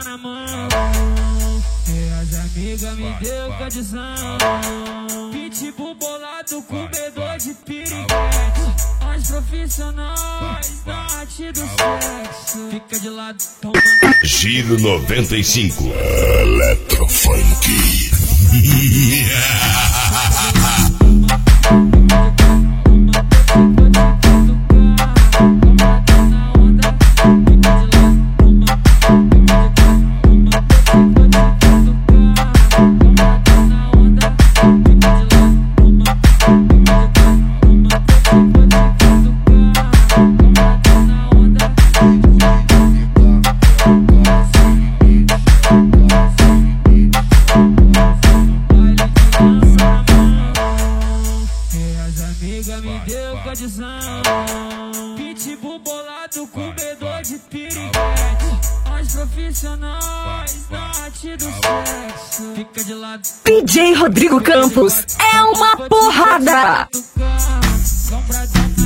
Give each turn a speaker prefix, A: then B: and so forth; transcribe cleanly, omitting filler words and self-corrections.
A: na mão. E as amigas me deu condição. Pitbull bolado, comedor de piriguete. As profissionais da arte do sexo. Fica de lado, tomando.
B: Giro 95 Eletrofunk.
A: Me deu condição. Pitbull bolado, comedor de piriguete. As profissionais da arte do sexo. Fica de lado.
C: DJ Rodrigo Campos é uma porrada.
A: Vão pra dentro.